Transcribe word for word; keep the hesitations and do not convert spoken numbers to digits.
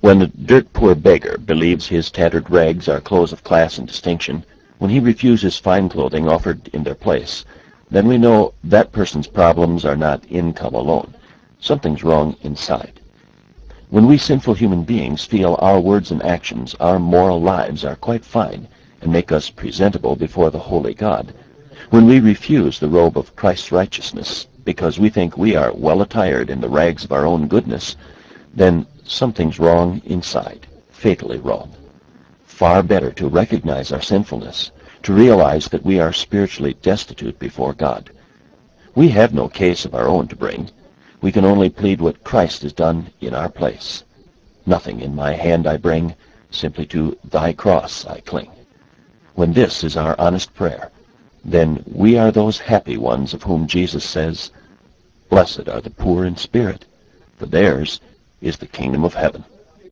When the dirt-poor beggar believes his tattered rags are clothes of class and distinction, when he refuses fine clothing offered in their place, then we know that person's problems are not income alone. Something's wrong inside. When we sinful human beings feel our words and actions, our moral lives are quite fine and make us presentable before the holy God, when we refuse the robe of Christ's righteousness because we think we are well attired in the rags of our own goodness, then something's wrong inside, fatally wrong. Far better to recognize our sinfulness, to realize that we are spiritually destitute before God. We have no case of our own to bring. We can only plead what Christ has done in our place. Nothing in my hand I bring, simply to thy cross I cling. When this is our honest prayer, then we are those happy ones of whom Jesus says, "Blessed are the poor in spirit, for theirs is the kingdom of heaven."